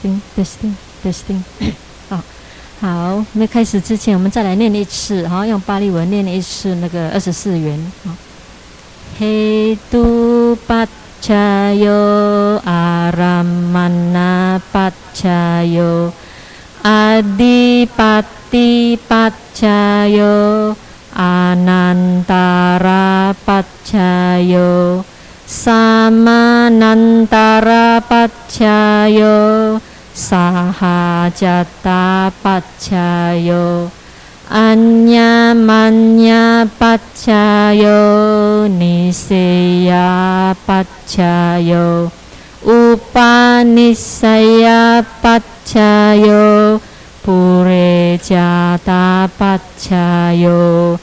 testing testing testing 好，我们开始之前，我们再来念一次，好，用巴利文念一次那个24元。Hetu paccayo aramana paccayo adipati paccayo anantara paccayo samanantara paccayo sahajata paccayo anyamanya paccayo niseya paccayo upanisaya paccayo purejata paccayo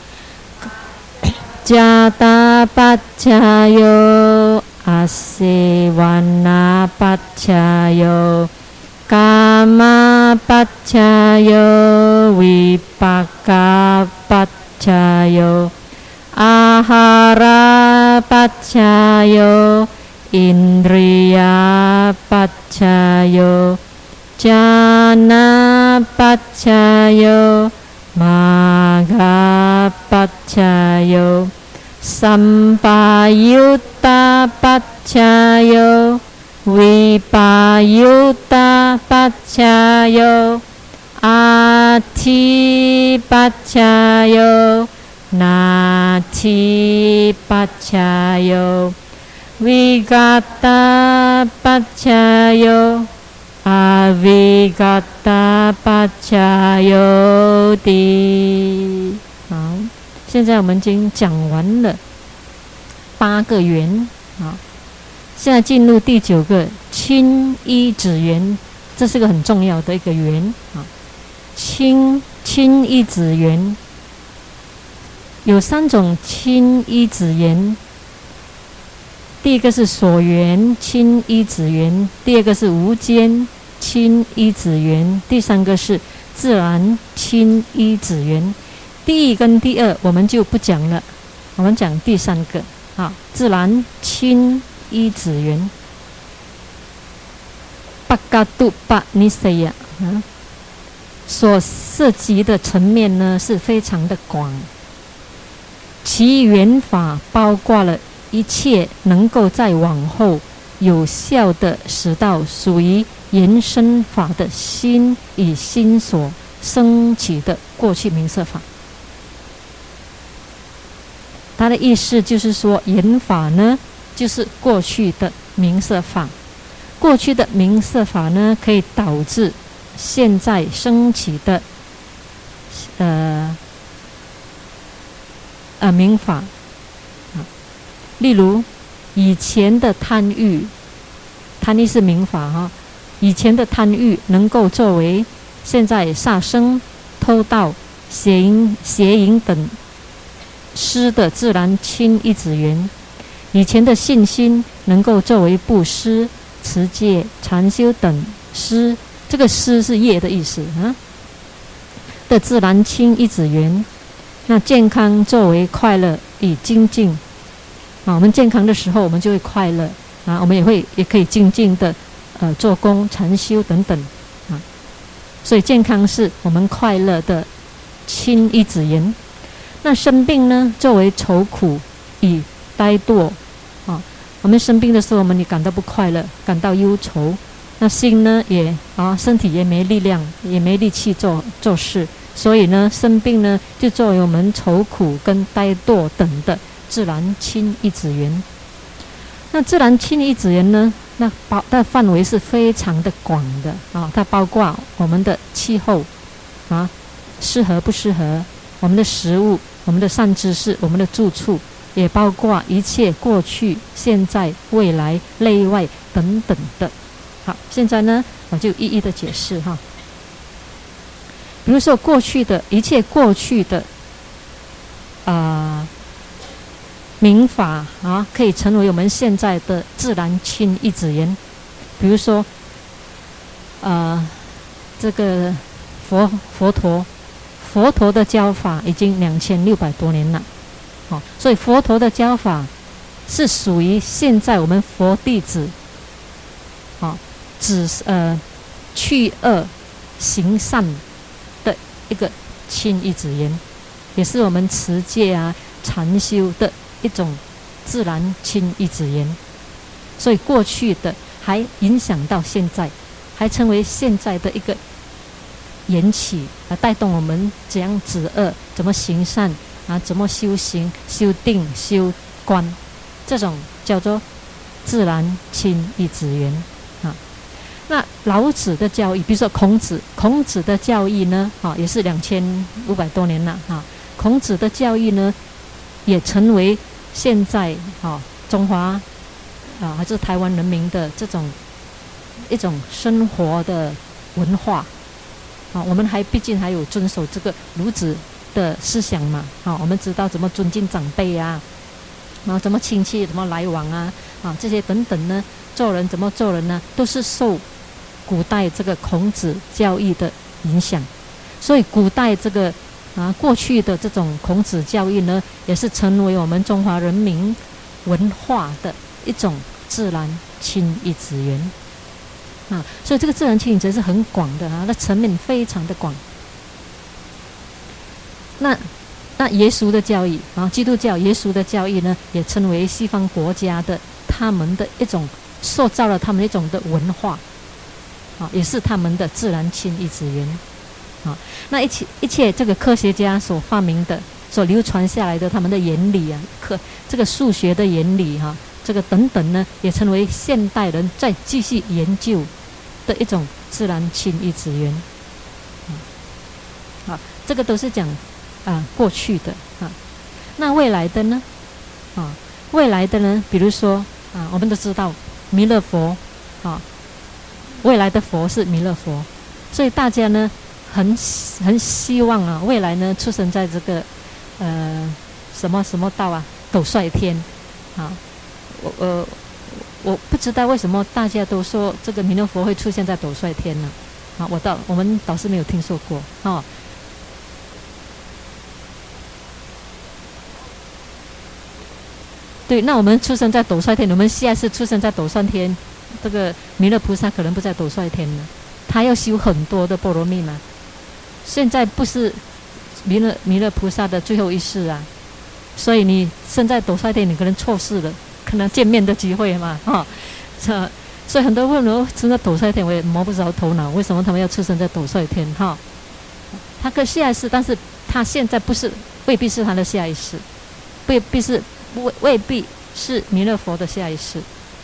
jata paccayo asewana paccayo kama paccayo vipaka paccayo ahara paccayo indriya paccayo jana paccayo magga paccayo sampayutta paccayo vipayutta paccayo ati paccayo nati paccayo vigata paccayo avigata paccayo di。 好，现在我们已经讲完了8个缘，好，现在进入第9个亲依止缘，这是个很重要的一个缘啊。亲依止缘有3种亲依止缘，第一个是所缘亲依止缘，第二个是无间亲依止缘，第3个是自然亲依止缘。第1跟第2我们就不讲了，我们讲第3个啊，自然亲依止缘。巴嘎杜巴尼塞呀啊，所涉及的层面呢是非常的广，其缘法包括了一切能够在往后有效的使到属于延伸法的心与心所升起的过去名色法。他的意思就是说，缘法呢就是过去的名色法，过去的名色法呢可以导致现在升起的名法。例如以前的贪欲是名法哈，以前的贪欲能够作为现在杀生、偷盗、邪淫等施的自然亲依止缘。以前的信心能够作为布施、持戒、禅修等施，这个施是业的意思啊的自然亲依止缘。那健康作为快乐与精进啊，我们健康的时候我们就会快乐啊，我们也可以精进的做工、禅修等等啊，所以健康是我们快乐的亲依止缘。那生病呢，作为愁苦与怠惰啊，我们生病的时候，我们也感到不快乐，感到忧愁，那心呢身体也没力量，也没力气做事，所以呢，生病呢就作为我们愁苦跟怠惰等的自然亲依止缘。那自然亲依止缘呢，那它的范围是非常的广的啊，它包括我们的气候啊，适合不适合，我们的食物，我们的善知识，我们的住处，也包括一切过去、现在、未来、内外等等的。好，现在呢，我就一一的解释哈。比如说过去的一切过去的名法啊，可以成为我们现在的自然亲依止缘。比如说这个佛陀的教法已经2600多年了，所以佛陀的教法是属于现在我们佛弟子去恶行善的一个亲义子缘，也是我们持戒啊禅修的一种自然亲义子缘。所以过去的还影响到现在，还成为现在的一个缘起，带动我们怎样止恶，怎么行善啊，怎么修行、修定、修观，这种叫做自然亲义子缘啊。那老子的教义，比如说孔子的教义呢，也是2500多年了哈。孔子的教义呢，也成为现在中华还是台湾人民的这种一种生活的文化我们毕竟还有遵守这个儒子的思想嘛我们知道怎么尊敬长辈啊，然后怎么亲戚怎么来往啊这些等等呢，做人怎么做人呢，都是受古代这个孔子教义的影响。所以古代这个过去的这种孔子教义呢，也是成为我们中华人民文化的一种自然亲义子缘所以这个自然亲义子是很广的它层面非常的广。那耶稣的教义基督教耶稣的教义呢，也成为西方国家的他们的一种塑造了他们一种的文化也是他们的自然亲义子缘那一切这个科学家所发明的、所流传下来的他们的原理这个数学的原理这个等等呢，也成为现代人再继续研究的一种自然亲义子缘这个都是讲过去的那未来的呢未来的呢，比如说我们都知道弥勒佛未来的佛是弥勒佛，所以大家呢很希望未来呢出生在这个什么道斗率天我不知道为什么大家都说这个弥勒佛会出现在斗率天呢我们倒是没有听说过对，那我们出生在斗率天，我们下次出生在斗率天，这个弥勒菩萨可能不在斗率天了，他要修很多的波罗蜜嘛。现在不是弥勒菩萨的最后一世所以你生在斗率天，你可能错失了可能见面的机会嘛所以很多问我生在斗率天，我也摸不着头脑，为什么他们要出生在斗率天他可下一世，但是他现在未必是他的下一世，未必是弥勒佛的下一世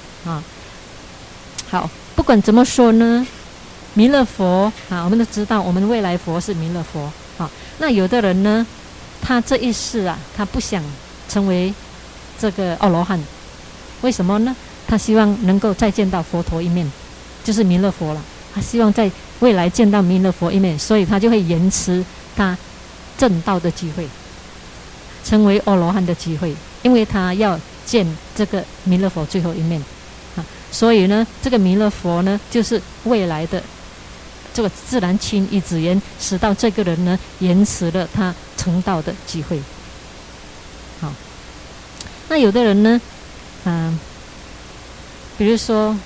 好，不管怎么说呢，弥勒佛我们都知道我们未来佛是弥勒佛那有的人呢，他这一世他不想成为这个阿罗汉，为什么呢？他希望能够再见到佛陀一面，就是弥勒佛了，他希望在未来见到弥勒佛一面，所以他就会延迟他证道的机会，成为阿罗汉的机会，因为他要见这个弥勒佛最后一面所以呢，这个弥勒佛呢，就是未来的这个自然亲义子缘，使到这个人呢延迟了他成道的机会那有的人呢比如说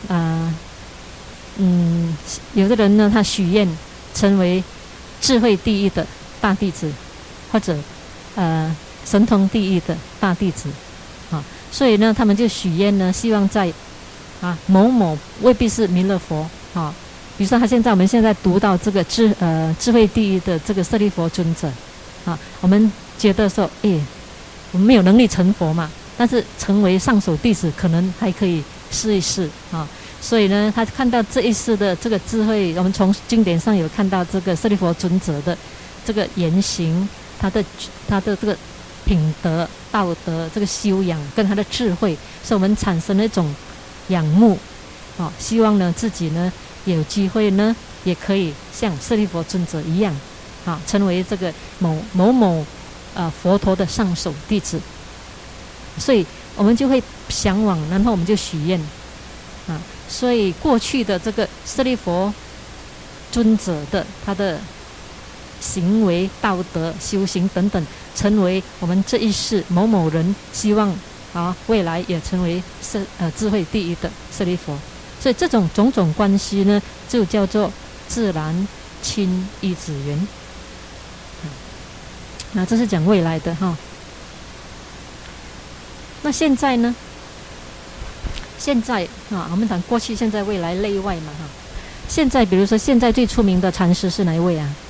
有的人呢，他许愿成为智慧第一的大弟子，或者神通第一的大弟子所以呢，他们就许愿呢，希望在某某未必是弥勒佛比如说我们现在读到这个智慧第一的这个舍利弗尊者我们觉得说我们没有能力成佛嘛，但是成为上首弟子可能还可以试一试所以呢，他看到这一世的这个智慧，我们从经典上有看到这个舍利弗尊者的这个言行，他的这个品德道德这个修养跟他的智慧，所以我们产生了一种仰慕希望呢自己呢有机会呢也可以像舍利弗尊者一样成为这个某佛陀的上首弟子，所以我们就会向往，然后我们就许愿所以过去的这个舍利弗尊者的他的行为道德修行等等，成为我们这一世某某人希望未来也成为智慧第一的舍利弗。所以这种种种关系呢，就叫做自然亲依止缘。那这是讲未来的哈。那现在呢？现在啊，我们讲过去、现在、未来内外嘛哈。现在比如说，现在最出名的禅师是哪一位啊？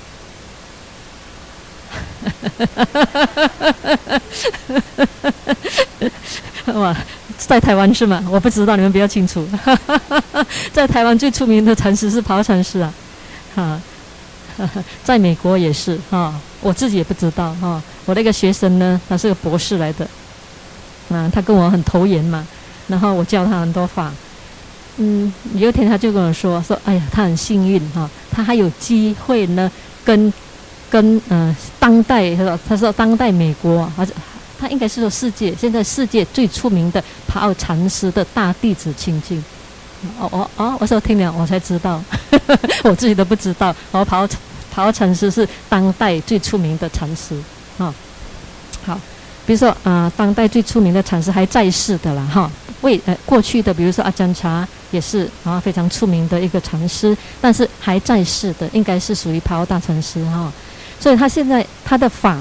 哇，在台湾是吗？我不知道，你们比较清楚。在台湾最出名的禅师是跑禅师啊，哈，在美国也是哈，我自己也不知道哈。我那个学生呢，他是个博士来的，他跟我很投缘嘛，然后我教他很多法。有一天他就跟我说，哎呀，他很幸运哈，他还有机会呢，跟当代他说当代美国，他应该是说现在世界最出名的帕奥禅师的大弟子亲近。我说听了我才知道，我自己都不知道。帕奥禅师是当代最出名的禅师啊。好，比如说当代最出名的禅师还在世的啦哈。过去的比如说阿姜查也是非常出名的一个禅师，但是还在世的应该是属于帕奥大禅师哈。所以他现在他的法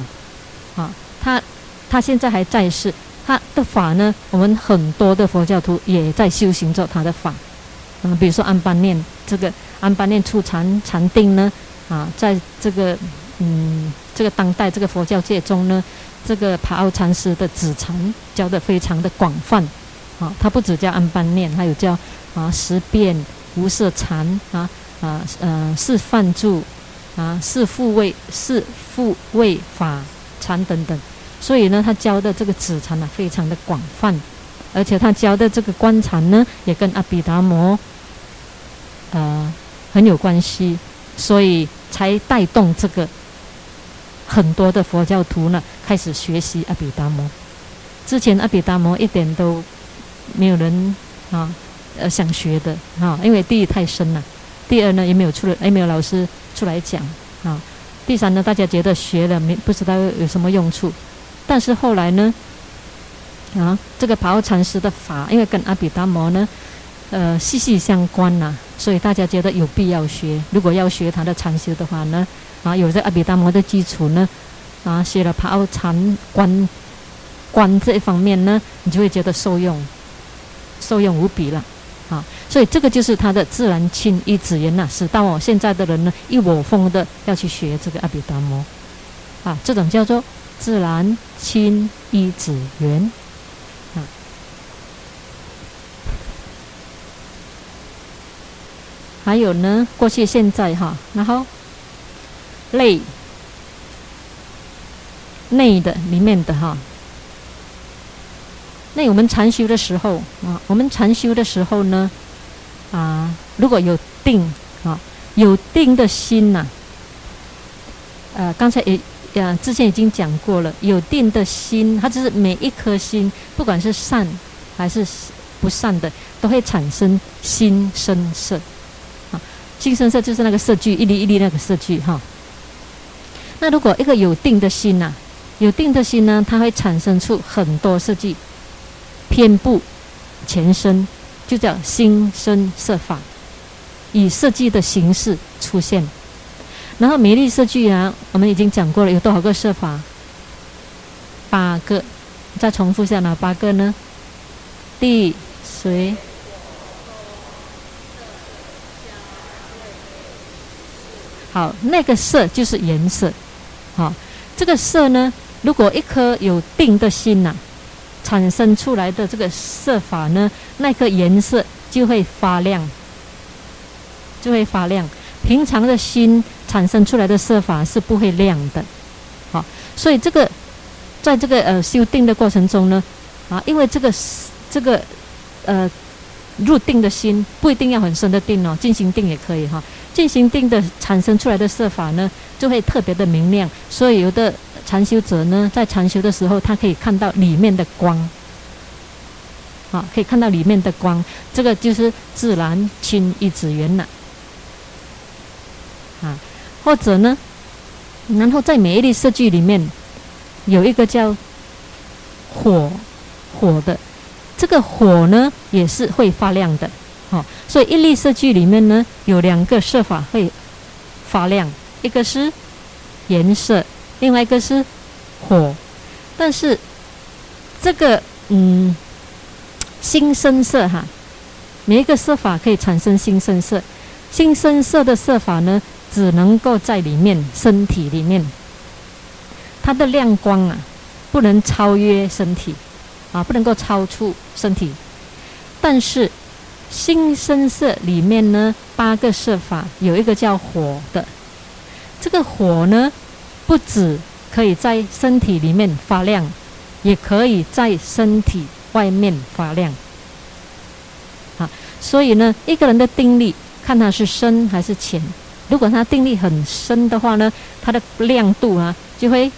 他现在还在世，他的法呢，我们很多的佛教徒也在修行着他的法比如说安般念，这个安般念初禅定呢在这个当代这个佛教界中呢，这个帕奥禅师的子禅教得非常的广泛他不只教安般念，还有教十遍、无色禅四梵住四复位法禅等等。所以呢，他教的这个子禅非常的广泛，而且他教的这个观禅呢，也跟阿毗达摩很有关系，所以才带动这个很多的佛教徒呢开始学习阿毗达摩。之前阿毗达摩一点都没有人想学的因为第一太深了，第二呢也没有老师出来讲第三呢大家觉得学了不知道有什么用处。但是后来呢这个帕奥禅师的法因为跟阿毗达摩呢息息相关所以大家觉得有必要学。如果要学他的禅修的话呢有这阿毗达摩的基础呢学了帕奥禅观这一方面呢，你就会觉得受用无比了所以这个就是他的自然亲依止缘使到现在的人呢一窝蜂的要去学这个阿毗达摩这种叫做自然亲依止缘还有呢，过去现在然后内的里面的那我们禅修的时候呢如果有定有定的心刚才之前已经讲过了，有定的心，它就是每一颗心，不管是善还是不善的，都会产生心生色心生色就是那个色聚，一粒一粒那个色聚那如果一个有定的心呢，它会产生出很多色聚，遍布全身，就叫心生色法，以色聚的形式出现。然后每粒色聚我们已经讲过了，有多少个色法？8个。再重复一下哪8个呢？地、水、好，那个色就是颜色这个色呢，如果一颗有定的心产生出来的这个色法呢，那个颜色就会发亮，平常的心产生出来的色法是不会亮的所以这个在这个修定的过程中呢因为这个入定的心不一定要很深的定进行定也可以进行定的产生出来的色法呢就会特别的明亮，所以有的禅修者呢在禅修的时候他可以看到里面的光可以看到里面的光，这个就是自然亲依止缘了或者呢，然后在每一粒色聚里面有一个叫火的，这个火呢也是会发亮的所以一粒色聚里面呢有2个色法发亮，一个是颜色，另外一个是火。但是这个心声色哈，每一个色法可以产生心声色，心声色的色法呢，只能够在里面身体里面，它的亮光啊，不能超越身体啊，不能够超出身体。但是心声色里面呢，8个色法有一个叫火的，这个火呢，不只可以在身体里面发亮，也可以在身体外面发亮啊。所以呢，一个人的定力看他是深还是浅。如果他定力很深的话呢，他的亮度啊就会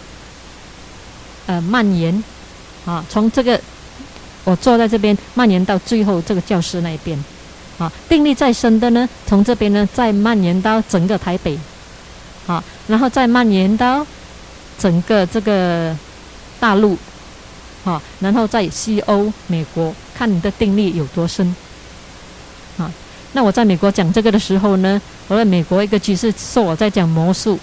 蔓延啊，从这个我坐在这边蔓延到最后这个教室那一边啊。定力再深的呢，从这边呢再蔓延到整个台北啊，然后再蔓延到整个这个大陆啊，然后在西欧、美国，看你的定力有多深啊。那我在美国讲这个的时候呢，我在美国一个居士说我在讲魔术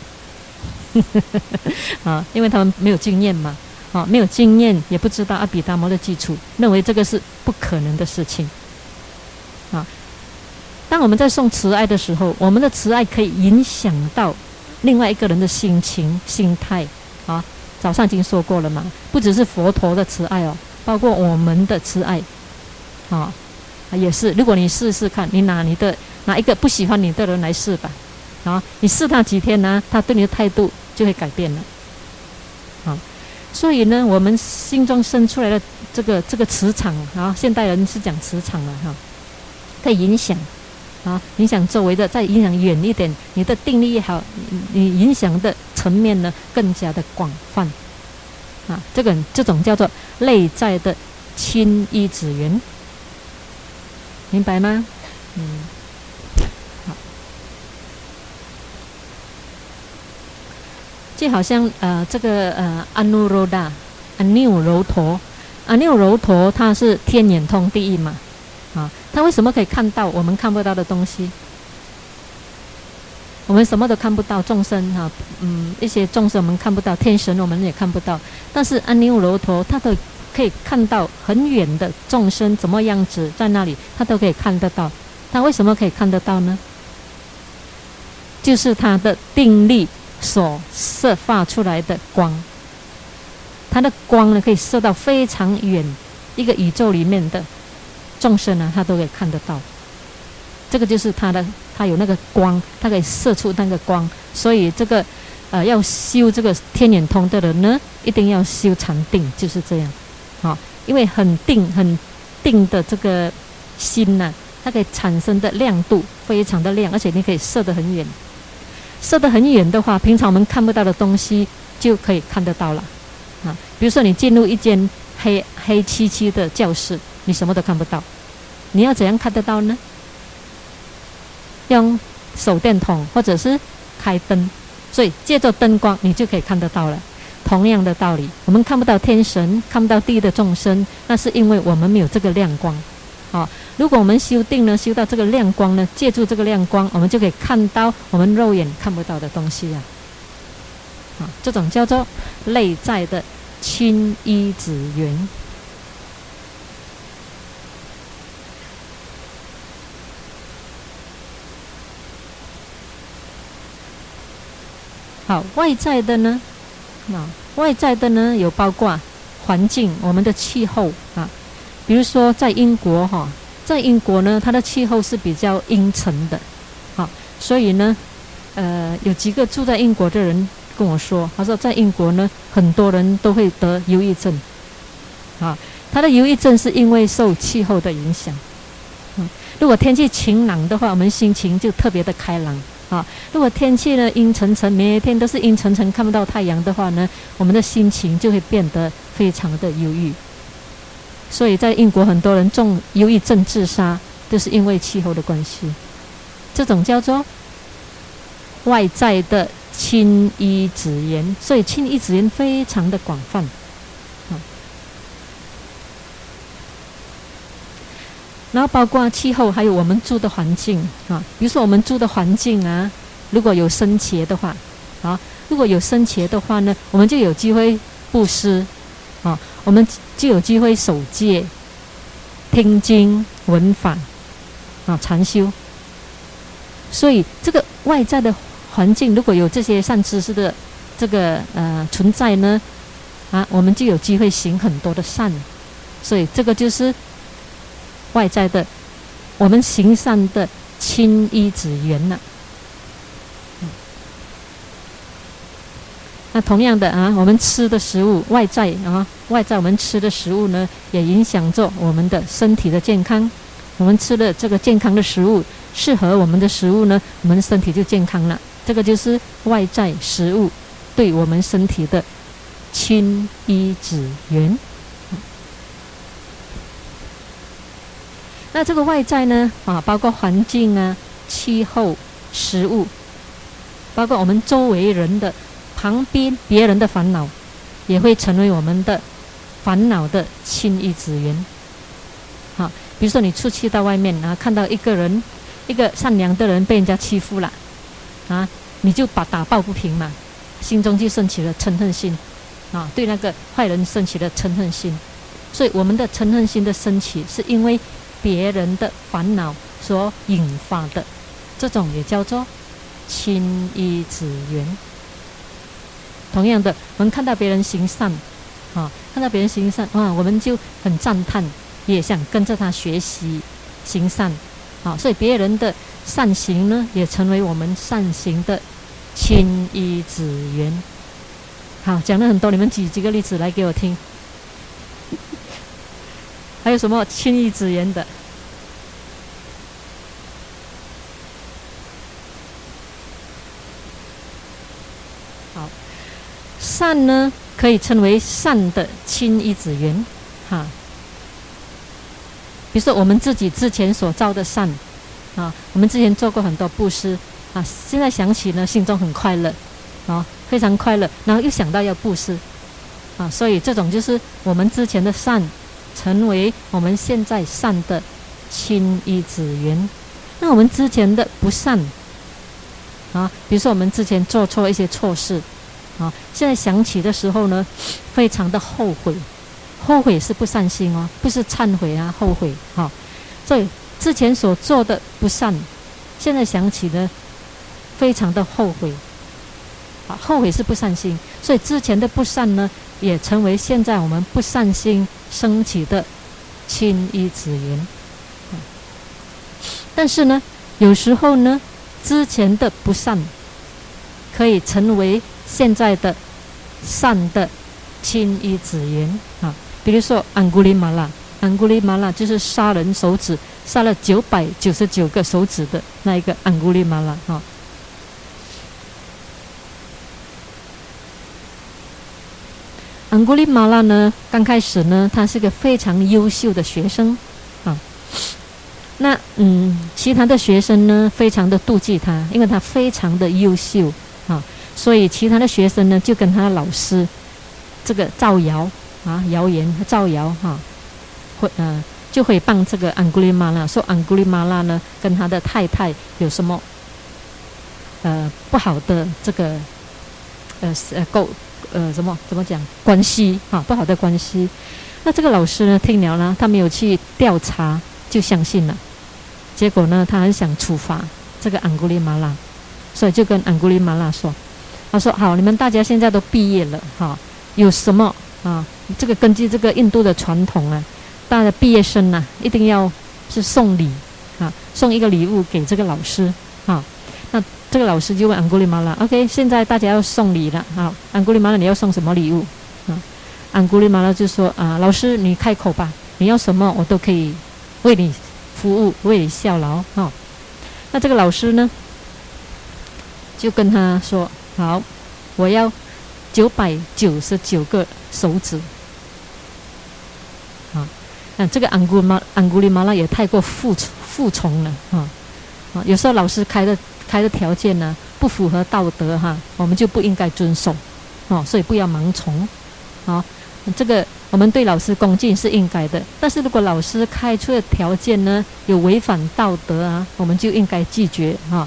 啊，因为他们没有经验嘛啊，没有经验，也不知道阿毗达摩的基础，认为这个是不可能的事情啊。当我们在诵慈爱的时候，我们的慈爱可以影响到另外一个人的心情、心态啊。早上已经说过了嘛，不只是佛陀的慈爱哦，包括我们的慈爱啊，也是。如果你试试看，你拿一个不喜欢你的人来试吧，啊，你试他几天呢，他对你的态度就会改变了啊。所以呢，我们心中生出来的这个磁场啊，现代人是讲磁场了哈，可以影响啊，影响周围的，再影响远一点，你的定力也好，你影响的层面呢更加的广泛啊。这种叫做内在的亲依止缘，明白吗？好，就好像这个阿耨柔陀，它是天眼通第一嘛啊，他为什么可以看到我们看不到的东西？我们什么都看不到，众生哈，一些众生我们看不到，天神我们也看不到，但是阿耨柔陀他都可以看到很远的众生怎么样子在那里，他都可以看得到。他为什么可以看得到呢？就是他的定力所射发出来的光，他的光呢可以射到非常远一个宇宙里面的众生啊，他都可以看得到。这个就是他有那个光，他可以射出那个光。所以这个要修这个天眼通的人呢，一定要修禅定，就是这样啊。因为很定的这个心呢，它可以产生的亮度非常的亮，而且你可以射得很远。射得很远的话，平常我们看不到的东西就可以看得到了啊。比如说你进入一间黑漆漆的教室，你什么都看不到，你要怎样看得到呢？用手电筒或者是开灯，所以借着灯光你就可以看得到了。同样的道理，我们看不到天神，看不到地的众生，那是因为我们没有这个亮光啊。如果我们修定呢，修到这个亮光呢，借助这个亮光，我们就可以看到我们肉眼看不到的东西啊。这种叫做内在的亲依止缘。好，外在的呢？外在的呢有包括环境，我们的气候啊。比如说在英国哈，在英国呢，它的气候是比较阴沉的，好，所以呢，有几个住在英国的人跟我说，他说在英国呢，很多人都会得忧郁症，啊，他的忧郁症是因为受气候的影响。如果天气晴朗的话，我们心情就特别的开朗。如果天气呢阴沉沉，每天都是阴沉沉，看不到太阳的话呢，我们的心情就会变得非常的忧郁。所以在英国很多人中忧郁症自杀，都是因为气候的关系。这种叫做外在的亲依止缘，所以亲依止缘非常的广泛。然后包括气候，还有我们住的环境啊。比如说我们住的环境啊， 如果有生茄的话，啊，如果有生茄的话呢，我们就有机会布施，啊，我们就有机会守戒、听经、闻法，啊，禅修。所以这个外在的环境如果有这些善知识的这个存在呢，啊，我们就有机会行很多的善。所以这个就是外在的我们行善的亲依止缘了。那同样的啊，我们吃的食物外在我们吃的食物呢，也影响着我们的身体的健康。我们吃的这个健康的食物，适合我们的食物呢，我们的身体就健康了。这个就是外在食物对我们身体的亲依止缘。那这个外在呢，包括环境啊、气候、食物，包括我们周围人的旁边别人的烦恼，也会成为我们的烦恼的亲依止缘。好，比如说你出去到外面啊，看到一个善良的人被人家欺负了啊，你就打抱不平嘛，心中就升起了嗔恨心啊，对那个坏人升起了嗔恨心。所以我们的嗔恨心的升起，是因为别人的烦恼所引发的，这种也叫做亲依止缘。同样的，我们看到别人行善看到别人行善我们就很赞叹，也想跟着他学习行善所以别人的善行呢，也成为我们善行的亲依止缘。好，讲了很多，你们举几个例子来给我听。还有什么亲依止缘的？好，善呢可以称为善的亲依止缘比如说我们自己之前所造的善我们之前做过很多布施现在想起呢，心中很快乐非常快乐，然后又想到要布施所以这种就是我们之前的善成为我们现在善的亲依止缘。那我们之前的不善比如说我们之前做错一些错事现在想起的时候呢，非常的后悔。后悔是不善心不是忏悔后悔所以之前所做的不善，现在想起呢，非常的后悔后悔是不善心，所以之前的不善呢，也成为现在我们不善心升起的亲依止缘。但是呢，有时候呢，之前的不善可以成为现在的善的亲依止缘比如说安古利马拉就是杀人手指，杀了999个手指的那一个安古利马拉安古利马拉呢，刚开始呢，他是个非常优秀的学生那其他的学生呢，非常的妒忌他，因为他非常的优秀所以其他的学生呢，就跟他的老师这个造谣谣言造谣就诽谤这个安古利马拉，说安古利马拉呢跟他的太太有什么不好的这个怎么讲关系不好的关系。那这个老师呢听了呢，他没有去调查就相信了，结果呢他很想处罚这个安古利马拉，所以就跟安古利马拉说，他说好，你们大家现在都毕业了有什么这个根据这个印度的传统大家毕业生一定要是送礼送一个礼物给这个老师那这个老师就问安古利马拉 OK 现在大家要送礼了安古利马拉你要送什么礼物安古利马拉就说老师你开口吧，你要什么我都可以为你服务，为你效劳那这个老师呢就跟他说好，我要999个手指这个安古利马拉也太过服从了有时候老师开的条件呢不符合道德我们就不应该遵守所以不要盲从这个我们对老师恭敬是应该的，但是如果老师开出的条件呢有违反道德我们就应该拒绝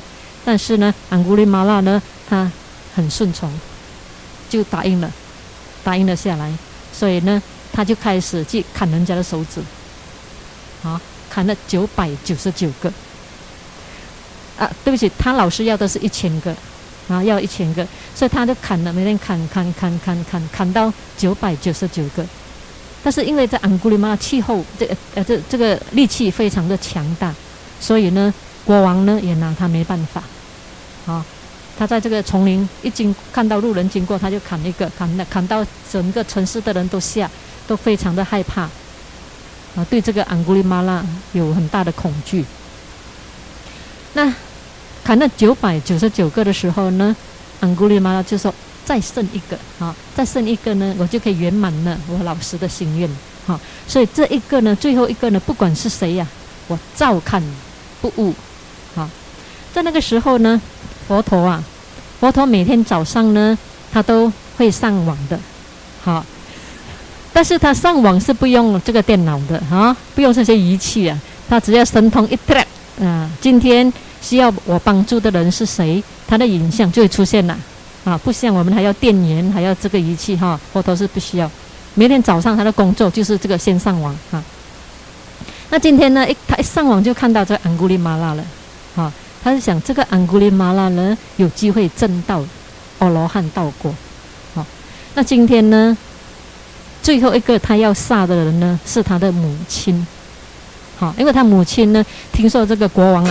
但是呢，安古利玛拉呢，他很顺从，就答应了下来。所以呢，他就开始去砍人家的手指，砍了999个。对不起，他老师要的是1000个，要1000个，所以他就砍了，每天砍到999个。但是因为在安古利玛拉气候，这个力气非常的强大，所以呢，国王呢也拿他没办法。他在这个丛林看到路人经过，他就砍一个，砍到整个城市的人都非常的害怕，对这个安古利玛拉有很大的恐惧。那砍了999个的时候呢，安古利玛拉就说再剩一个，再剩一个呢，我就可以圆满了我老师的心愿。所以这一个呢，最后一个呢，不管是谁呀，我照看不误。在那个时候呢，佛陀每天早上呢，他都会上网的，但是他上网是不用这个电脑的，不用这些仪器啊，他只要神通一跳，今天需要我帮助的人是谁，他的影像就会出现了，不像我们还要电源，还要这个仪器，佛陀是不需要。每天早上他的工作就是这个先上网，那今天呢，他一上网就看到这个安古利玛拉了，他就想这个安古利玛拉呢有机会证到阿罗汉道果。那今天呢，最后一个他要杀的人呢是他的母亲，因为他母亲呢听说这个国王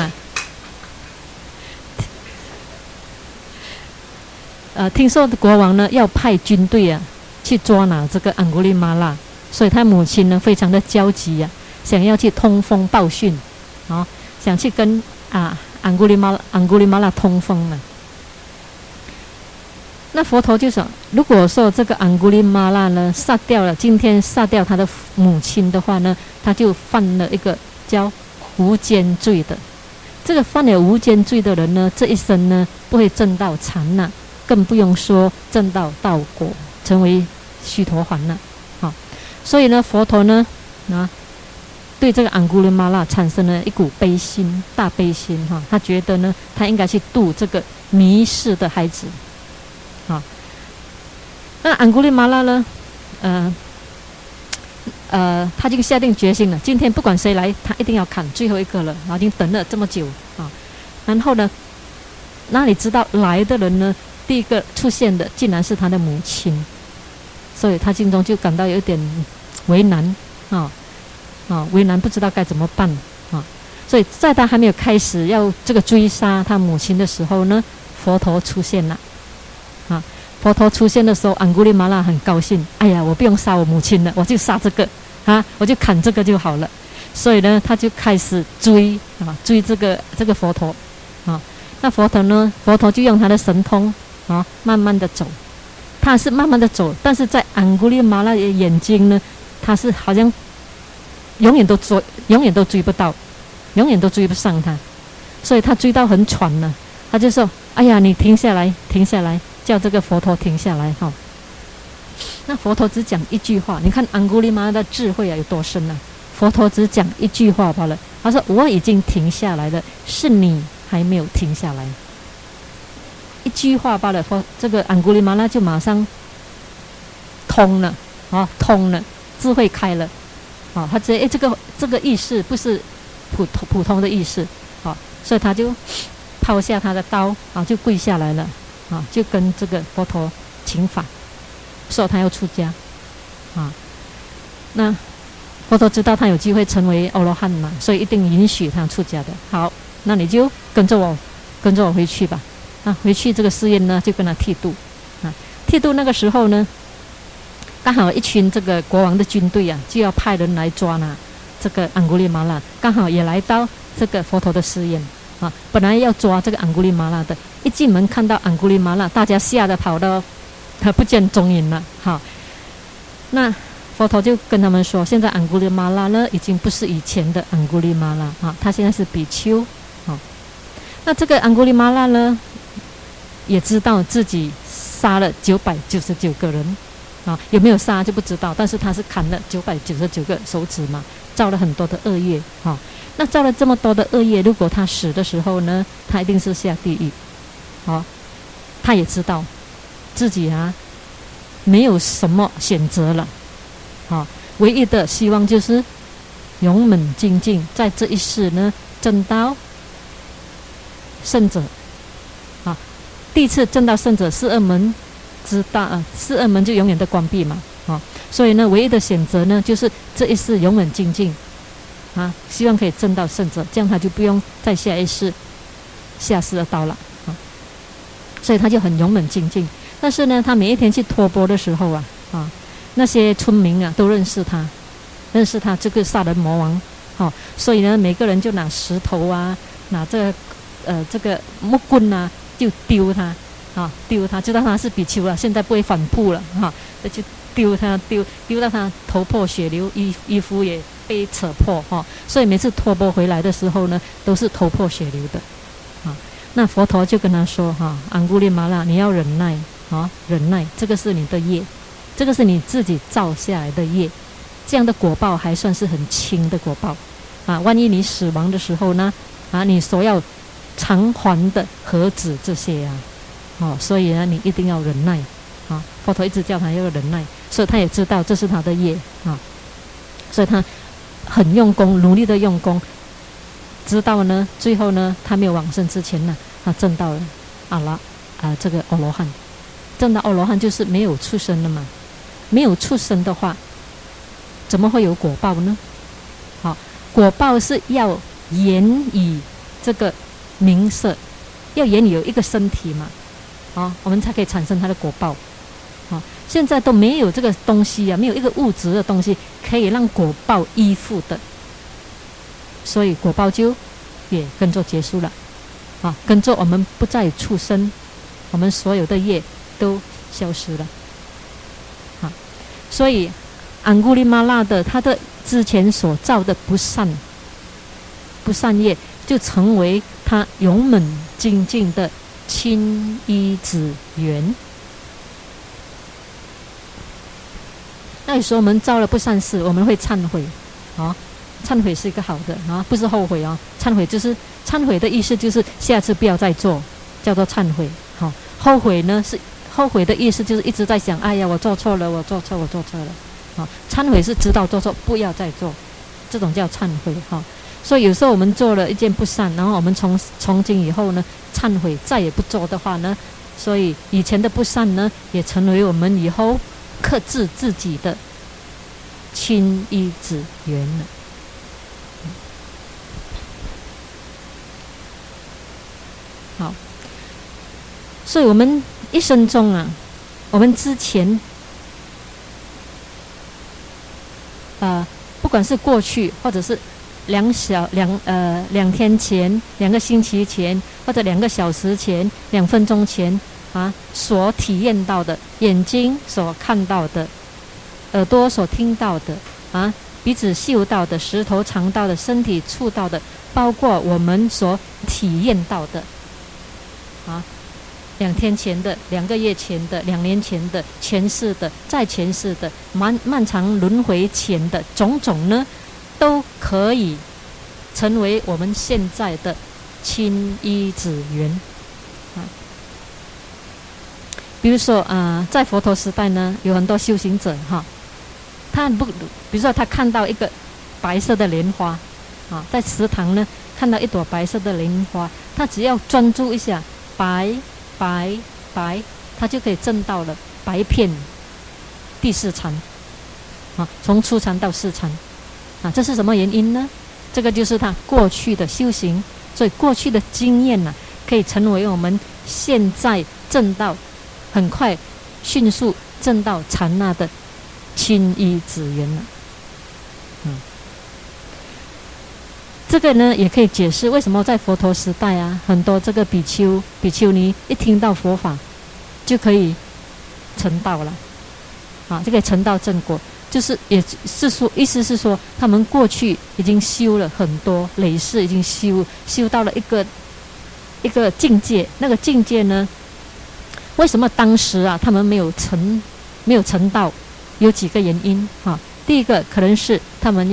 听说国王呢要派军队去抓拿这个安古利玛拉，所以他母亲呢非常的焦急想要去通风报讯，想去跟安古利玛拉通风了。那佛陀就想，如果说这个安古利玛拉呢今天杀掉他的母亲的话呢，他就犯了一个叫无间罪的。这个犯了无间罪的人呢，这一生呢不会证到禅那，更不用说证到道果，成为须陀洹了。所以呢，佛陀呢对这个安古利玛拉产生了一股悲心，大悲心，他觉得呢，他应该去度这个迷失的孩子。那安古利玛拉呢，他就下定决心了，今天不管谁来，他一定要砍最后一个了。已经等了这么久然后呢，哪里知道来的人呢，第一个出现的竟然是他的母亲，所以他心中就感到有点为难为难，不知道该怎么办所以在他还没有开始要这个追杀他母亲的时候呢，佛陀出现了佛陀出现的时候，安古利玛拉很高兴，哎呀，我不用杀我母亲了，我就杀这个我就砍这个就好了。所以呢，他就开始追这个佛陀那佛陀就用他的神通慢慢的走。他是慢慢的走，但是在安古利玛拉的眼睛呢，他是好像永远都追不到，永远都追不上他，所以他追到很喘了，他就说：“哎呀，你停下来，停下来！”叫这个佛陀停下来那佛陀只讲一句话，你看安古利玛拉的智慧有多深佛陀只讲一句话罢了，他说：“我已经停下来了，是你还没有停下来。”一句话罢了，这个安古利玛拉就马上通了通了，智慧开了他觉得这个意识不是普通的意识所以他就抛下他的刀就跪下来了就跟这个佛陀请法，说他要出家那佛陀知道他有机会成为阿罗汉嘛，所以一定允许他出家的。好，那你就跟着我回去吧回去这个寺院呢，就跟他剃度剃度那个时候呢，刚好一群这个国王的军队就要派人来抓拿这个安古利玛拉，刚好也来到这个佛陀的寺院本来要抓这个安古利玛拉的，一进门看到安古利玛拉，大家吓得跑到不见踪影了那佛陀就跟他们说，现在安古利玛拉呢，已经不是以前的安古利玛拉他现在是比丘那这个安古利玛拉呢，也知道自己杀了999个人有没有杀就不知道，但是他是砍了999个手指嘛，造了很多的恶业那造了这么多的恶业，如果他死的时候呢，他一定是下地狱他也知道自己没有什么选择了唯一的希望就是勇猛精进，在这一世呢证到圣者第一次证到圣者，四恶门四恶门就永远的关闭嘛所以呢唯一的选择呢就是这一世勇猛精进希望可以证到圣者，这样他就不用在下一世下世的刀了所以他就很勇猛精进。但是呢他每一天去托钵的时候那些村民都认识他这个杀人魔王所以呢每个人就拿石头拿这个木棍就丢他知道他是比丘了，现在不会反扑了就丢他丢到他头破血流，衣服也被扯破所以每次托钵回来的时候呢都是头破血流的那佛陀就跟他说安古利玛拉，你要忍耐忍耐，这个是你的业，这个是你自己造下来的业，这样的果报还算是很轻的果报万一你死亡的时候呢你所要偿还的何止这些所以呢你一定要忍耐佛陀一直叫他要忍耐，所以他也知道这是他的业所以他很用功，努力的用功，直到呢最后呢他没有往生之前呢他证到了这个阿罗汉。证到阿罗汉就是没有出生的嘛，没有出生的话怎么会有果报呢果报是要言语这个名色，要言语有一个身体嘛我们才可以产生它的果报现在都没有这个东西没有一个物质的东西可以让果报依附的，所以果报就也跟着结束了跟着我们不再出生，我们所有的业都消失了所以安古利玛拉的他的之前所造的不善业，就成为他勇猛精进的亲依之缘。那有时候我们造了不善事，我们会忏悔忏悔是一个好的不是后悔忏悔就是忏悔的意思就是下次不要再做，叫做忏悔后悔呢是后悔的意思就是一直在想哎呀我做错了忏悔是知道做错不要再做，这种叫忏悔所以有时候我们做了一件不善，然后我们从今以后呢忏悔再也不做的话呢，所以以前的不善呢也成为我们以后克制自己的亲依之缘了好，所以我们一生中我们之前不管是过去或者是2天前、2个星期前，或者2个小时前、2分钟前所体验到的，眼睛所看到的，耳朵所听到的鼻子嗅到的，舌头尝到的，身体触到的，包括我们所体验到的2天前的、2个月前的、2年前的、前世的、再前世的、漫长轮回前的种种呢，都可以成为我们现在的亲依之缘比如说在佛陀时代呢，有很多修行者比如说他看到一个白色的莲花在池塘呢看到一朵白色的莲花，他只要专注一下白，他就可以证到了白片第4禅从初禅到4禅这是什么原因呢？这个就是他过去的修行，所以过去的经验可以成为我们现在证到很快迅速证到禅那的亲依之缘了这个呢也可以解释为什么在佛陀时代很多这个比丘比丘尼一听到佛法就可以成道了就可以成道正果，就是也是说意思是说他们过去已经修了很多累世，已经修到了一个境界，那个境界呢为什么当时他们没有成没有成道，有几个原因哈。第一个可能是他们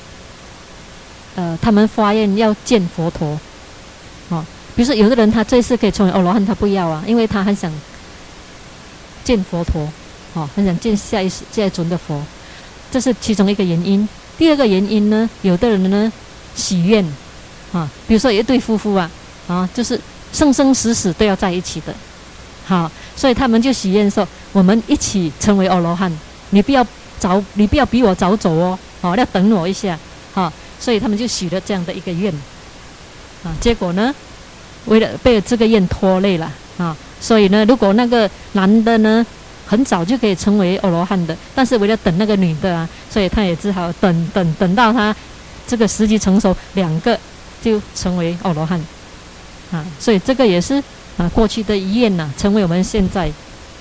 他们发愿要见佛陀，比如说有的人他这一次可以成为阿罗汉，他不要啊，因为他很想见佛陀，很想见下一尊的佛，这是其中一个原因。第二个原因呢，有的人呢许愿比如说有一对夫妇就是生生死死都要在一起的，所以他们就许愿说，我们一起成为阿罗汉，你不要比我早走哦，要等我一下，所以他们就许了这样的一个愿，结果呢，为了被这个愿拖累了所以呢，如果那个男的呢很早就可以成为阿罗汉的，但是为了等那个女的所以他也只好等到他这个时机成熟，两个就成为阿罗汉所以这个也是过去的愿成为我们现在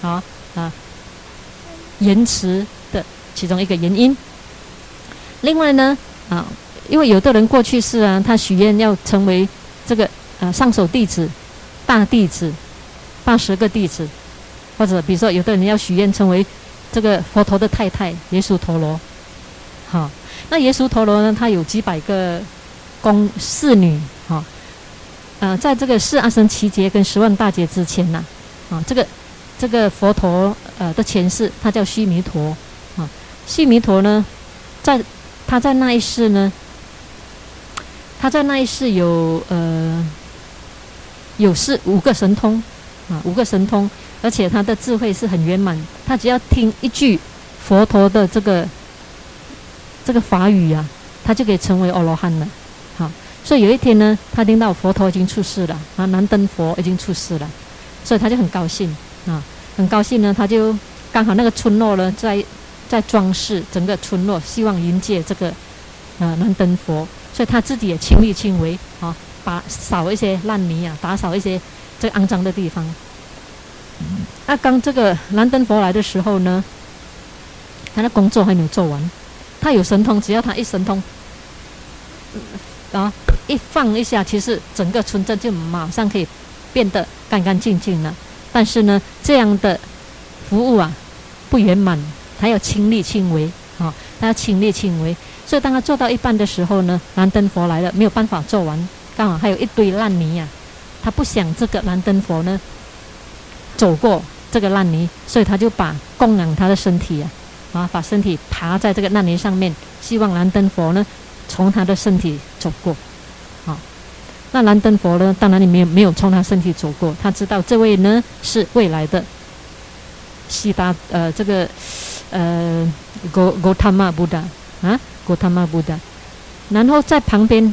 延迟的其中一个原因。另外呢因为有的人过去世他许愿要成为这个上首弟子、大弟子、80个弟子，或者比如说有的人要许愿成为这个佛陀的太太耶输陀罗。那耶输陀罗呢，他有几百个侍女在这个4阿僧祇劫跟10万大劫之前这个佛陀的前世他叫须弥陀须弥陀呢，他在那一世呢，有5个神通5个神通，而且他的智慧是很圆满，他只要听一句佛陀的这个法语他就可以成为阿罗汉了。所以有一天呢，他听到佛陀已经出世了燃灯佛已经出世了，所以他就很高兴很高兴呢，他就刚好那个村落呢在装饰整个村落，希望迎接这个燃灯佛，所以他自己也亲力亲为扫一些烂泥打扫一些这个肮脏的地方。刚这个燃灯佛来的时候呢，他的工作还没有做完，他有神通，只要他一神通一放一下，其实整个村镇就马上可以变得干干净净了。但是呢，这样的服务不圆满，他要亲力亲为他要亲力亲为。所以当他做到一半的时候呢，燃灯佛来了，没有办法做完，刚好还有一堆烂泥他不想这个燃灯佛呢走过这个烂泥，所以他就把供养他的身体把身体爬在这个烂泥上面，希望燃灯佛呢从他的身体走过那燃灯佛呢，当然没有从他身体走过，他知道这位呢是未来的这个Gautama Buddha Gautama Buddha。然后在旁边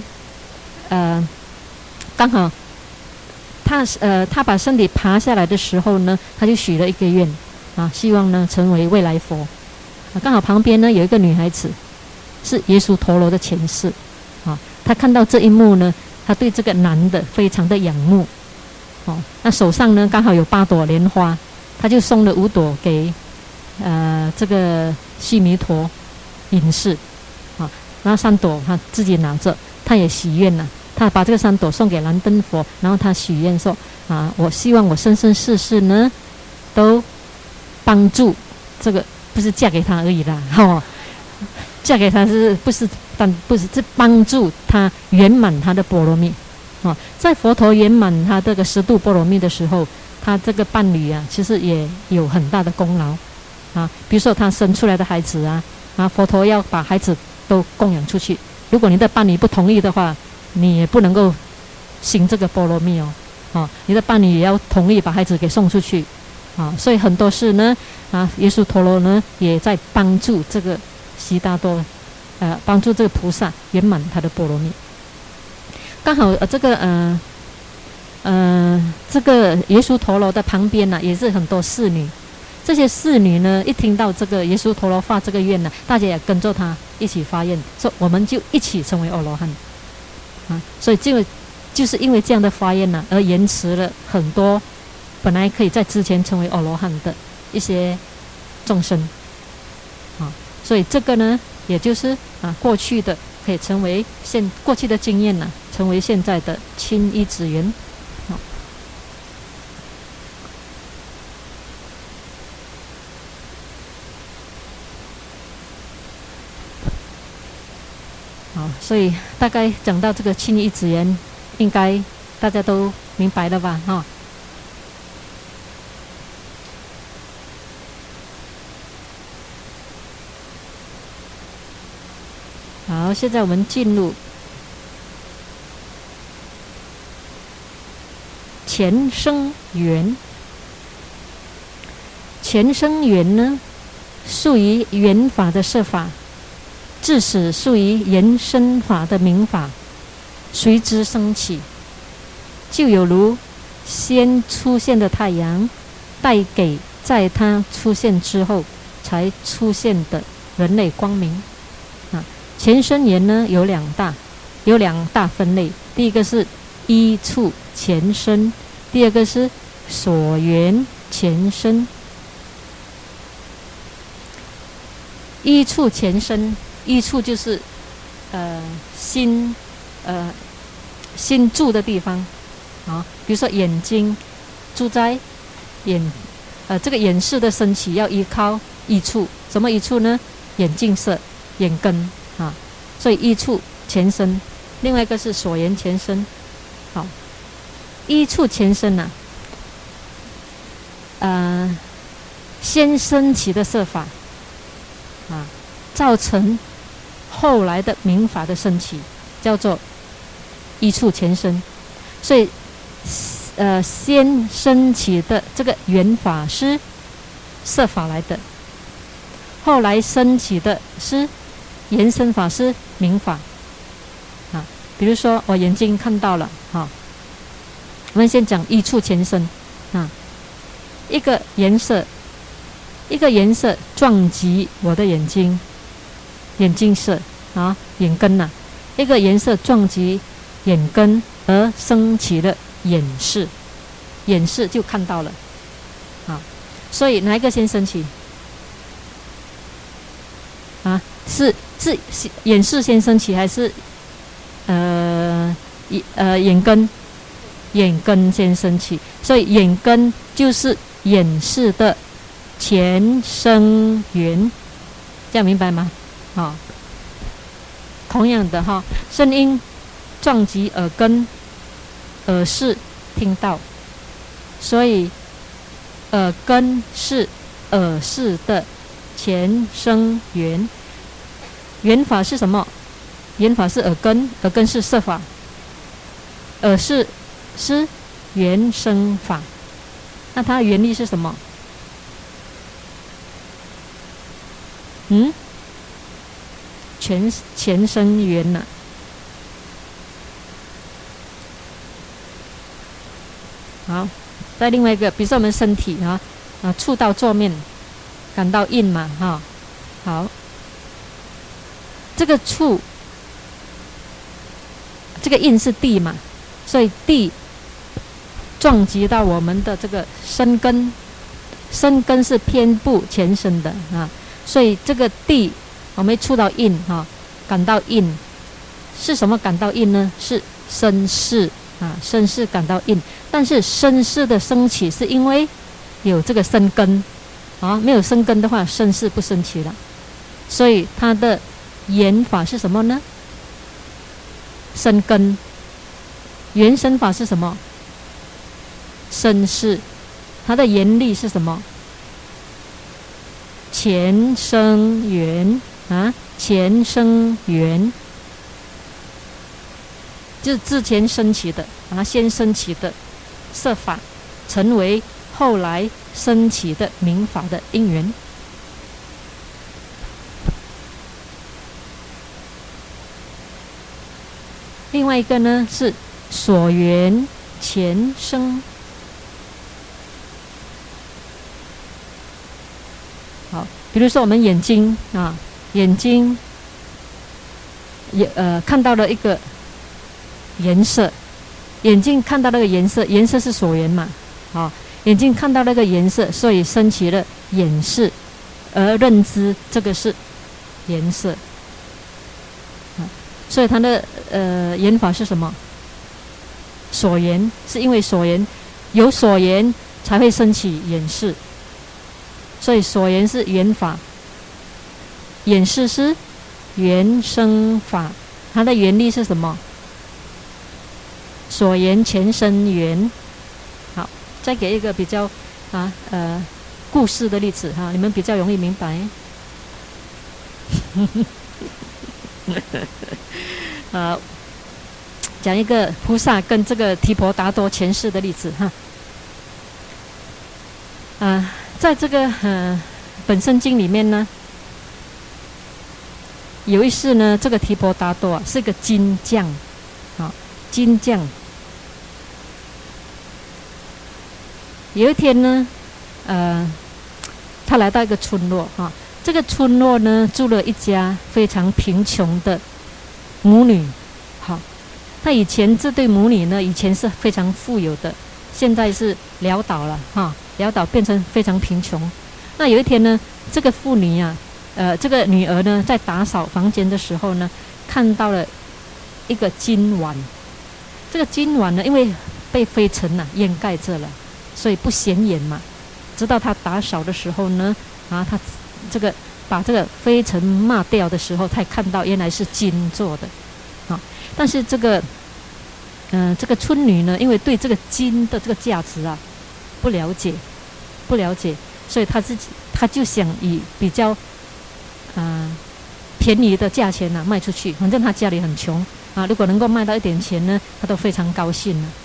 刚好他把身体爬下来的时候呢，他就许了一个愿希望呢成为未来佛刚好旁边呢有一个女孩子是耶输陀罗的前世他看到这一幕呢，他对这个男的非常的仰慕那手上呢刚好有8朵莲花，他就送了5朵给这个须弥陀隐士然后3朵他自己拿着，他也许愿了，他把这个3朵送给燃灯佛，然后他许愿说我希望我生生世世呢都帮助这个，不是嫁给他而已啦嫁给他不是帮助他圆满他的波罗蜜在佛陀圆满他这个10度波罗蜜的时候，他这个伴侣其实也有很大的功劳比如说他生出来的孩子佛陀要把孩子都供养出去，如果你的伴侣不同意的话，你也不能够行这个波罗蜜你的伴侣也要同意把孩子给送出去所以很多事呢耶输陀罗呢也在帮助这个悉达多帮助这个菩萨圆满他的波罗蜜。刚好这个耶输陀罗的旁边也是很多侍女，这些侍女呢一听到这个耶输陀罗发这个愿大家也跟着他一起发愿，说我们就一起成为阿罗汉所以就是因为这样的发愿而延迟了很多本来可以在之前成为阿罗汉的一些众生所以这个呢也就是过去的可以成为过去的经验成为现在的亲依止缘所以大概讲到这个清一指言，应该大家都明白了吧？哈。好，现在我们进入前生缘。前生缘呢，属于缘法的设法，自始属于缘生法的明法，随之升起，就有如先出现的太阳，带给在它出现之后才出现的人类光明。前生缘呢有两大分类，第一个是依处前生，第二个是所缘前生。依处前生，依处就是心住的地方啊，比如说眼睛住在这个眼识的升起要依靠依处，什么依处呢？眼镜色、眼根啊，所以依处前生。另外一个是所缘前生。好，依处前生先升起的色法造成后来的明法的升起，叫做依处前生。所以先升起的这个缘法是色法来的，后来升起的是缘生法，是明法比如说我眼睛看到了我们先讲依处前生一个颜色撞击我的眼睛色眼根一个颜色撞击眼根而升起了眼识就看到了所以哪一个先升起是眼识先升起，还是眼根先升起？所以眼根就是眼识的前生缘，这样明白吗？同样的声音撞击耳根，耳识听到，所以耳根是耳识的前生缘。缘法是什么？缘法是耳根，耳根是色法，耳识是缘生法。那它的原理是什么？前生缘好，再另外一个，比如说我们身体触到桌面，感到硬嘛好，这个触，这个硬是地嘛，所以地撞击到我们的这个身根是偏部前身的所以这个地我们触到硬感到硬，是什么感到硬呢？是身识身识感到硬，但是身识的升起是因为有这个身根没有身根的话，身识不升起了，所以它的缘法是什么呢？身根。缘生法是什么？身识。它的缘力是什么？前生缘前生缘就是之前升起的先升起的色法，成为后来升起的明法的因缘。另外一个呢是所缘前生。好，比如说我们眼睛看到了一个颜色，眼睛看到那个颜色是所缘嘛眼睛看到那个颜色，所以升起了眼识，而认知这个是颜色所以它的缘法是什么？所缘，是因为所缘有所缘才会升起眼识，所以所缘是缘法，眼识是缘生法它的原理是什么？所缘前生缘。好，再给一个比较故事的例子哈，你们比较容易明白。讲一个菩萨跟这个提婆达多前世的例子哈。在这个本生经里面呢，有一世呢，这个提婆达多是个金匠，金匠。有一天呢，他来到一个村落这个村落呢住了一家非常贫穷的母女。那以前这对母女呢，以前是非常富有的，现在是潦倒了潦倒变成非常贫穷。那有一天呢，这个妇女这个女儿呢，在打扫房间的时候呢，看到了一个金碗。这个金碗呢，因为被灰尘掩盖着了，所以不显眼嘛。直到她打扫的时候呢，她这个把这个灰尘抹掉的时候，才看到原来是金做的。但是这个村女呢，因为对这个金的这个价值不了解，所以她就想以比较便宜的价钱卖出去，反正她家里很穷如果能够卖到一点钱呢，她都非常高兴了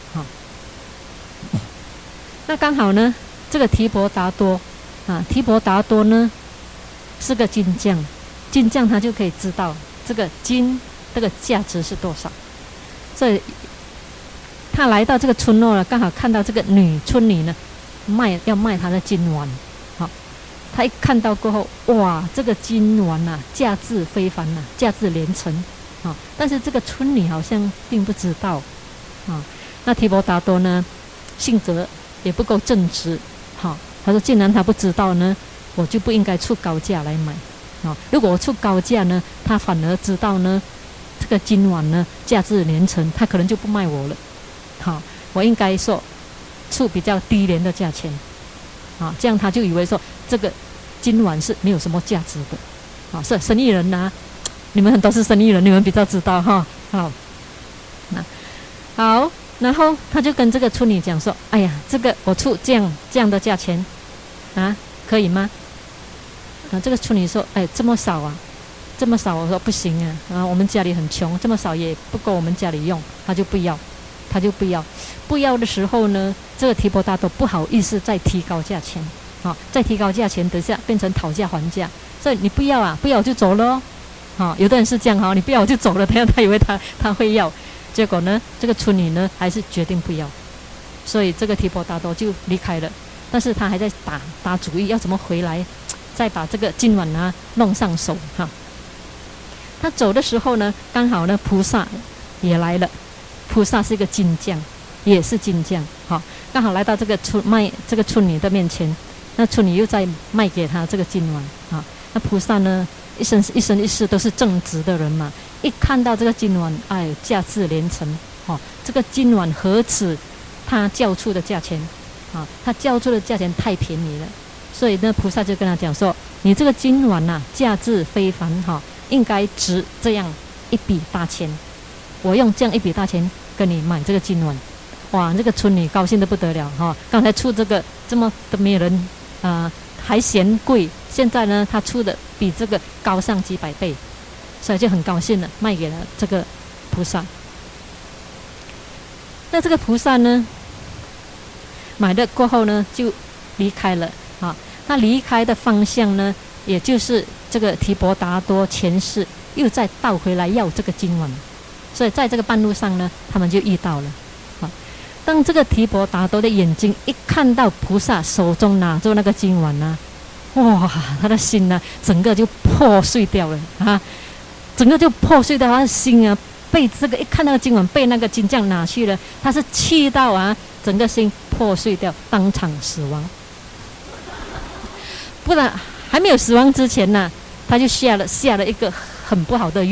那刚好呢，这个提婆达多呢是个金匠，他就可以知道这个金这个价值是多少，所以他来到这个村落了，刚好看到这个村女呢要卖她的金碗。他一看到过后，哇，这个金碗价值非凡价值连城但是这个村女好像并不知道那提婆达多呢，性格也不够正直他说既然他不知道呢，我就不应该出高价来买如果我出高价呢，他反而知道呢这个金碗呢价值连城，他可能就不卖我了我应该说出比较低廉的价钱这样他就以为说这个金碗是没有什么价值的是生意人你们都是生意人，你们比较知道好，然后他就跟这个村女讲说，哎呀，这个我出这样的价钱可以吗？这个村女说，哎，这么少这么少，我说不行我们家里很穷，这么少也不够我们家里用，他就不要不要的时候呢，这个提婆达多不好意思再提高价钱再提高价钱，等下变成讨价还价，所以你不要不要我就走了有的人是这样你不要我就走了，等下他以为他会要，结果呢这个村女呢还是决定不要，所以这个提婆达多就离开了，但是他还在打主意要怎么回来，再把这个金碗弄上手他走的时候呢，刚好呢菩萨也来了，菩萨是一个金匠，也是金匠刚好来到这个村女的面前，那村女又在卖给他这个金碗那菩萨呢一生一世都是正直的人嘛，一看到这个金碗，哎，价值连城这个金碗何止他叫出的价钱他叫出的价钱太便宜了，所以呢菩萨就跟他讲说，你这个金碗价值非凡应该值这样一笔大钱，我用这样一笔大钱跟你买这个金碗。哇，这个村女高兴得不得了刚才出这个这么的没人还嫌贵，现在呢他出的比这个高上几百倍，所以就很高兴了，卖给了这个菩萨。那这个菩萨呢买了过后呢就离开了那离开的方向呢，也就是这个提婆达多前世又再倒回来要这个金碗，所以在这个半路上呢，他们就遇到了当这个提婆达多的眼睛一看到菩萨手中拿着那个金碗哇，他的心整个就破碎掉了整个就破碎掉，他的心被这个一看到金碗被那个金匠拿去了，他是气到整个心破碎掉，当场死亡。不然还没有死亡之前他就下了一个很不好的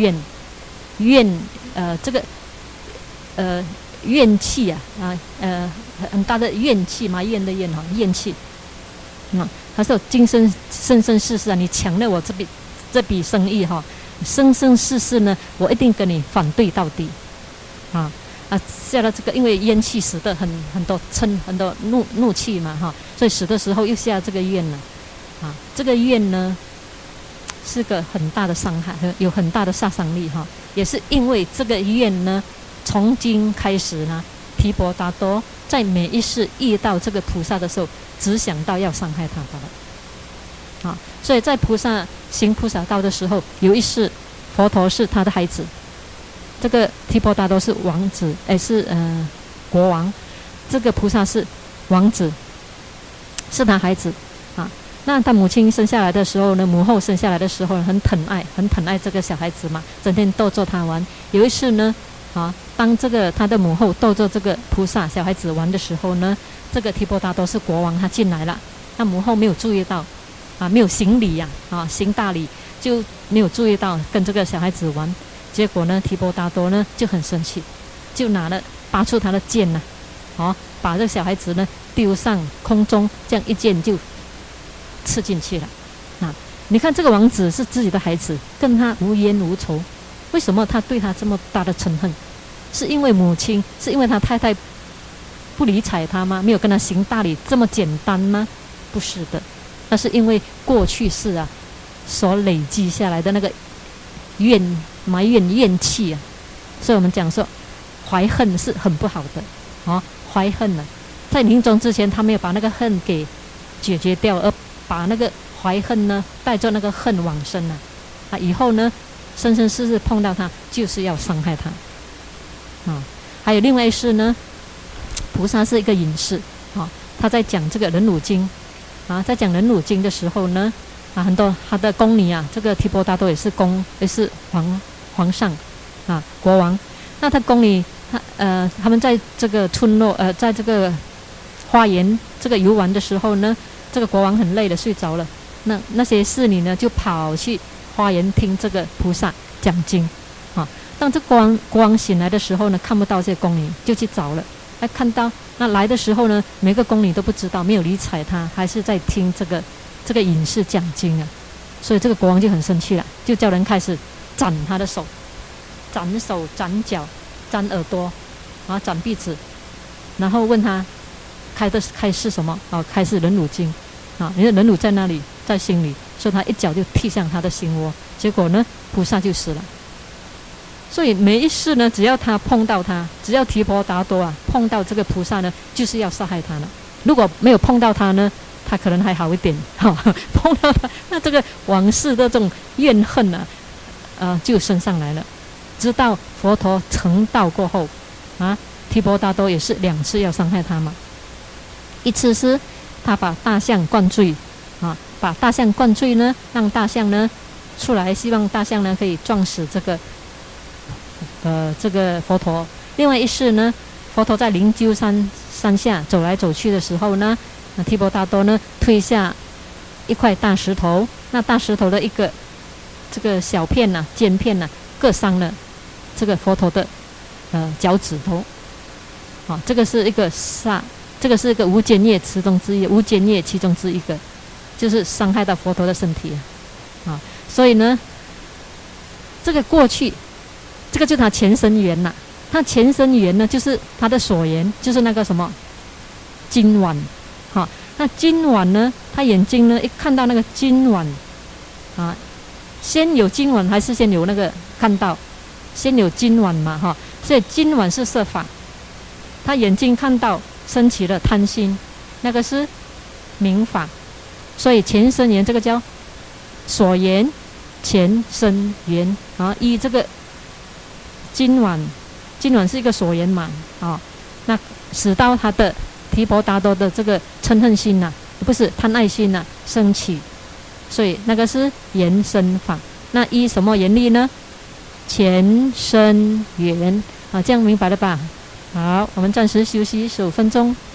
这个怨气很大的怨气嘛，怨的怨怨气他说今生生世世你抢了我这笔生意生生世世呢，我一定跟你反对到底，下了这个，因为冤气使得很多嗔，很多怒气嘛哈，所以死的时候又下这个愿了，这个愿呢是个很大的伤害，有很大的杀伤力哈，也是因为这个愿呢，从今开始呢，提婆达多在每一世遇到这个菩萨的时候，只想到要伤害他的了，所以在菩萨行菩萨道的时候，有一世佛陀是他的孩子。这个提婆达多是王子，是国王。这个菩萨是王子，是他孩子那他母亲生下来的时候呢，母后生下来的时候很疼爱这个小孩子嘛，整天逗着他玩。有一次呢，当这个他的母后逗着这个菩萨小孩子玩的时候呢，这个提婆达多是国王，他进来了，那母后没有注意到，没有行礼行大礼，就没有注意到跟这个小孩子玩。结果呢，提婆达多呢就很生气，就拔出他的剑把这个小孩子呢丢上空中，这样一剑就刺进去了。你看这个王子是自己的孩子，跟他无冤无仇，为什么他对他这么大的嗔恨？是因为母亲，是因为他太太不理睬他吗？没有跟他行大礼这么简单吗？不是的，那是因为过去世所累积下来的那个埋怨怨气所以我们讲说怀恨是很不好的怀恨在临终之前他没有把那个恨给解决掉，而把那个怀恨呢带着那个恨往生以后呢生生世世碰到他就是要伤害他还有另外一世呢，菩萨是一个隐士他在讲这个忍辱经在讲忍辱经的时候呢很多他的宫女这个提婆达多也是皇上国王。那他宫女他们在这个村落在这个花园这个游玩的时候呢，这个国王很累了睡着了，那些侍女呢就跑去花园听这个菩萨讲经当这国王醒来的时候呢，看不到这些宫女，就去找了，看到那来的时候呢，每个宫女都不知道，没有理睬他，还是在听这个隐士讲经所以这个国王就很生气了，就叫人开始斩他的手，斩脚，斩耳朵斩鼻子，然后问他开示什么开示忍辱经你的忍辱在哪里？在心里，所以他一脚就踢向他的心窝，结果呢菩萨就死了。所以每一世呢，只要他碰到他，只要提婆达多碰到这个菩萨呢，就是要杀害他了。如果没有碰到他呢，他可能还好一点碰到他，那这个往事的这种怨恨就升上来了。直到佛陀成道过后提婆达多也是2次要伤害他嘛。一次是他把大象灌醉把大象灌醉呢，让大象呢出来，希望大象呢可以撞死这个佛陀。另外一世呢，佛陀在灵鹫山下走来走去的时候呢，提婆达多呢推下一块大石头，那大石头的一个这个小片尖片各伤了这个佛陀的脚趾头这个是一个无间业其中之一，无间业其中之一个，就是伤害到佛陀的身体所以呢，这个过去，这个就是他前生缘他前生缘呢，就是他的所缘，就是那个什么金碗那金碗呢，他眼睛呢一看到那个金碗先有金碗还是先有那个看到？先有金碗嘛所以金碗是色法，他眼睛看到升起了贪心，那个是名法，所以前生缘这个叫所缘前生缘依这个金碗是一个所缘嘛那使到他的提婆达多的这个嗔恨心不是贪爱心升起，所以那个是缘生法。那依什么原理呢？前生缘这样明白了吧？好，我们暂时休息15分钟。